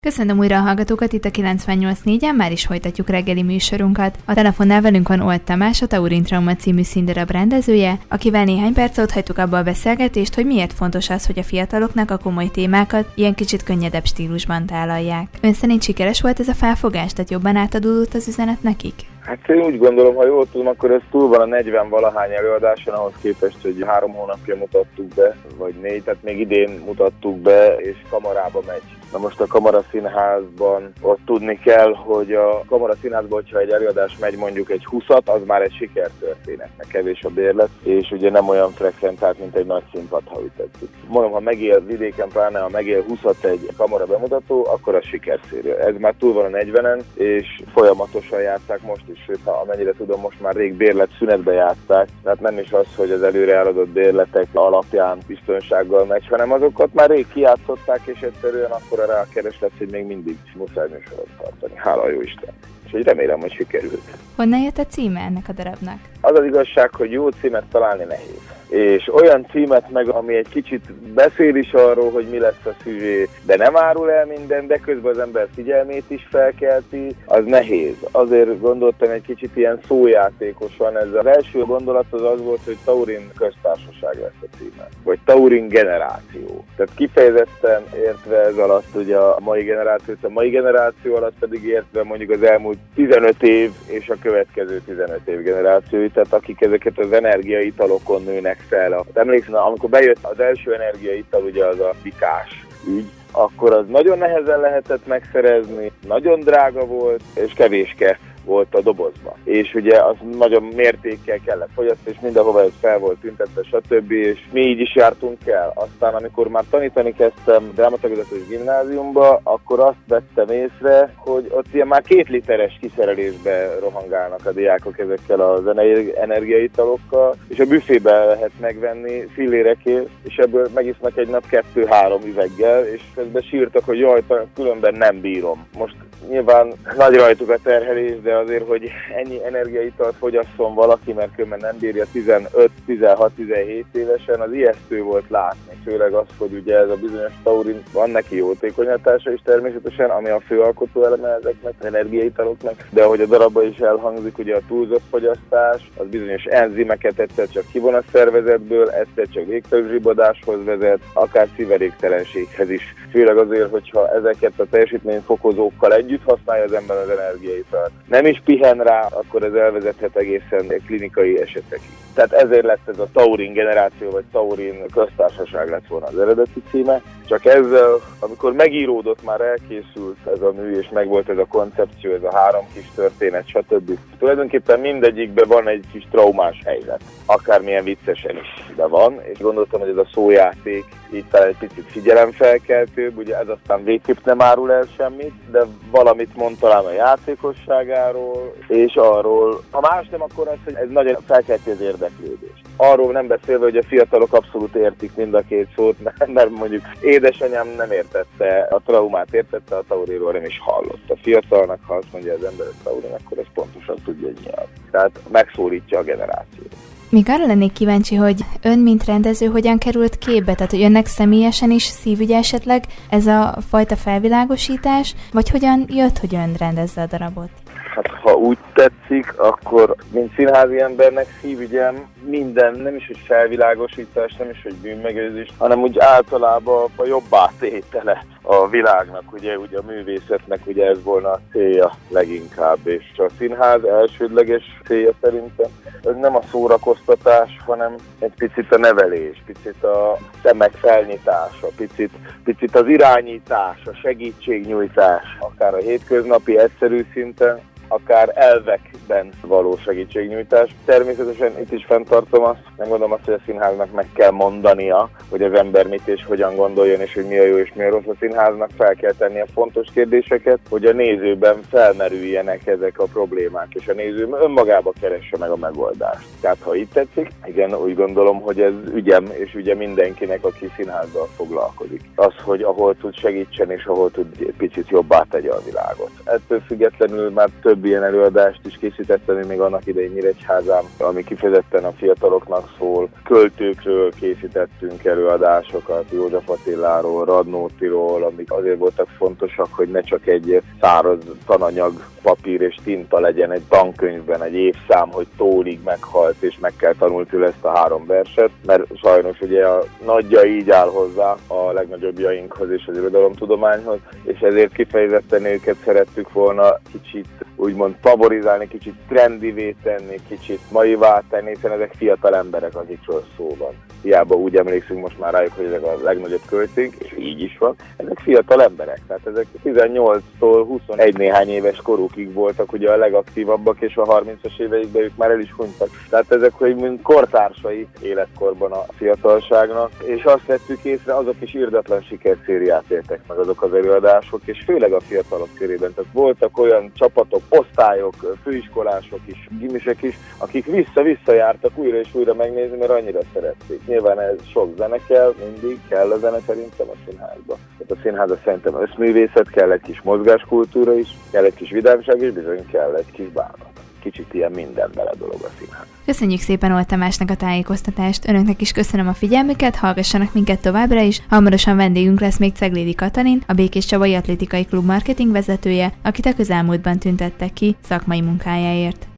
Köszönöm újra a hallgatókat, itt a 98.4-en, már is folytatjuk reggeli műsorunkat. A telefonnál velünk van Old Tamás, a Taurin Trauma című színdarab rendezője, akivel néhány percet hagytuk abba a beszélgetést, hogy miért fontos az, hogy a fiataloknak a komoly témákat ilyen kicsit könnyedebb stílusban tálalják. Ön szerint sikeres volt ez a felfogás, tehát jobban átadódott az üzenet nekik? Hát én úgy gondolom, ha jól tudom, akkor ez túl van a 40-valahány előadáson, ahhoz képest, hogy 3 hónapja mutattuk be, vagy 4, tehát még idén mutattuk be, és kamarába megy. Na most a Kamaraszínházban ott tudni kell, hogy a Kamaraszínházban, hogyha egy előadás megy mondjuk egy 20-at, az már egy sikertörténet, mert kevés a bérlet, és ugye nem olyan frekventált, mint egy nagy színpad, ha úgy tetszik. Mondom, ha megél vidéken, pláne ha megél 20-at egy kamara bemutató, akkor az sikerszérű. Ez már túl van a 40-en, és folyamatosan játsszák most is, sőt, amennyire tudom, most már rég bérlet szünetbe játsszák, tehát nem is az, hogy az előre eladott bérletek alapján biztonsággal megy, hanem azokat már rég kijátszották, és egyszerűen akkor rá a kereslet, hogy még mindig muszáj műsorot tartani. Hála jó Isten! És hogy remélem, hogy sikerült. Honnan jött a címe ennek a darabnak? Az az igazság, hogy jó címet találni nehéz. És olyan címet meg, ami egy kicsit beszél is arról, hogy mi lesz a szüzsé, de nem árul el minden, de közben az ember figyelmét is felkelti, az nehéz. Azért gondoltam egy kicsit ilyen szójátékosan. Ez az első gondolat az volt, hogy Taurin köztársaság lesz a címe. Vagy Taurin generáció. Tehát kifejezetten értve ez alatt ugye a mai generáció alatt pedig értve mondjuk az elmúlt 15 év és a következő 15 év generációi, tehát akik ezeket az energiaitalokon nőnek fel. Emlékszem, amikor bejött az első energiaital, ugye az a bikás ügy, akkor az nagyon nehezen lehetett megszerezni, nagyon drága volt, és kevéske volt a dobozban. És ugye az nagyon mértékkel kellett fogyasztani, és mindenhova ez fel volt tüntetve, stb. És mi így is jártunk el. Aztán, amikor már tanítani kezdtem drámatagozatos gimnáziumba, akkor azt vettem észre, hogy ott ilyen már 2 literes kiszerelésbe rohangálnak a diákok ezekkel az energiaitalokkal, és a büfébe lehet megvenni fillérekért, és ebből megisznak egy nap 2-3 üveggel, és közben sírtak, hogy jaj, különben nem bírom. Most nyilván nagy rajtuk a terhelés, de azért, hogy ennyi energiaitalt fogyasszon valaki, mert különben nem bírja 15, 16, 17 évesen, az ijesztő volt látni. Főleg az, hogy ugye ez a bizonyos taurin, van neki jótékony hatása is természetesen, ami a fő alkotó eleme ezeknek az energiaitaloknak, de ahogy a darabban is elhangzik, ugye a túlzott fogyasztás, az bizonyos enzimeket egyszer csak kivon a szervezetből, egyszer csak végtagzsibadáshoz vezet, akár szívelégtelenséghez is. Főleg azért, hogyha ezeket a teljesítményfokozókkal együtt használja az ember az energiaitalt. Nem is pihen rá, akkor ez elvezethet egészen klinikai esetekig. Tehát ezért lett ez a Taurin generáció, vagy Taurin köztársaság lett volna az eredeti címe. Csak ezzel, amikor megíródott, már elkészült ez a mű, és megvolt ez a koncepció, ez a 3 kis történet, stb. Tulajdonképpen mindegyikben van egy kis traumás helyzet. Akármilyen viccesen is, de van, és gondoltam, hogy ez a szójáték így talán egy picit figyelemfelkeltőbb, ugye ez aztán végképp nem árul el semmit, de valamit mond talán a játékosságáról, és arról, ha más nem, akkor az, hogy ez nagyon felkelti az érdeklődést. Arról nem beszélve, hogy a fiatalok abszolút értik mind a 2 szót, mert mondjuk édesanyám nem értette a traumát, értette a Tauriról, nem is hallott. A fiatalnak, ha azt mondja az ember a Taurin, akkor ez pontosan tudja, hogy mi az. Tehát megszólítja a generációt. Még arra lennék kíváncsi, hogy ön, mint rendező, hogyan került képbe? Tehát, hogy önnek személyesen is szívügye esetleg ez a fajta felvilágosítás, vagy hogyan jött, hogy ön rendezze a darabot? Hát, ha úgy tetszik, akkor mint színházi embernek szívügyem minden, nem is, hogy felvilágosítás, nem is, hogy bűnmegőrzés, hanem úgy általában a jobbá tétele a világnak, ugye a művészetnek ugye ez volna a célja leginkább, és a színház elsődleges célja szerintem ez nem a szórakoztatás, hanem egy picit a nevelés, picit a szemek felnyitása, picit az irányítás, a segítségnyújtás, akár a hétköznapi egyszerű szinten, akár elvekben való segítségnyújtás. Természetesen itt is fenntartom azt, nem gondolom azt, hogy a színháznak meg kell mondania, hogy az ember mit és hogyan gondoljon, és hogy mi a jó és mi a rossz. A színháznak fel kell tenni a fontos kérdéseket, hogy a nézőben felmerüljenek ezek a problémák, és a néző önmagába keresse meg a megoldást. Tehát ha itt tetszik, igen, úgy gondolom, hogy ez ügyem, és ügye mindenkinek, aki színházzal foglalkozik. Az, hogy ahol tud segítsen, és ahol tud picit jobbá tegye a világot. Ettől függetlenül már több ilyen előadást is készítettem, még annak idején Nyíregyházán, ami kifejezetten a fiataloknak szól. Költőkről készítettünk előadásokat, József Attiláról, Radnótiról, például, amik azért voltak fontosak, hogy ne csak egy száraz tananyag, papír és tinta legyen egy tankönyvben, egy évszám, hogy Tólig meghalt, és meg kell tanulni tőle ezt a 3 verset, mert sajnos ugye a nagyja így áll hozzá a legnagyobbjainkhoz és az irodalomtudományhoz, és ezért kifejezetten őket szerettük volna kicsit úgymond favorizálni, kicsit trendivé tenni, kicsit maivá tenni, hiszen ezek fiatal emberek, akikről szó van. Hiába úgy emlékszünk most már rájuk, hogy ezek a legnagyobb költőink, és így is van. Ezek fiatal emberek, tehát ezek 18-tól 21 néhány éves korukig voltak ugye a legaktívabbak, és a 30-as éveikben ők már el is hunytak. Tehát ezek, hogy mint kortársai életkorban a fiatalságnak, és azt vettük észre, azok is irdatlan sikerszériát értek meg azok az előadások, és főleg a fiatalok körében. Tehát voltak olyan csapatok, osztályok, főiskolások is, gimisek is, akik vissza-vissza jártak újra és újra megnézni, mert annyira szerették. Nyilván ez sok zene kell, mindig kell a zene szerintem a színházba. Tehát a színházba szerintem összművészet, kell egy kis mozgáskultúra is, kell egy kis vidámság, és bizony kell egy kis bánat. Kicsit ilyen minden bele dolog a színház. Köszönjük szépen Old Tamásnak a tájékoztatást, önöknek is köszönöm a figyelmüket, hallgassanak minket továbbra is, hamarosan vendégünk lesz még Ceglédi Katalin, a Békés Csabai Atlétikai Klub marketing vezetője, akit a közelmúltban tüntettek ki szakmai munkájáért.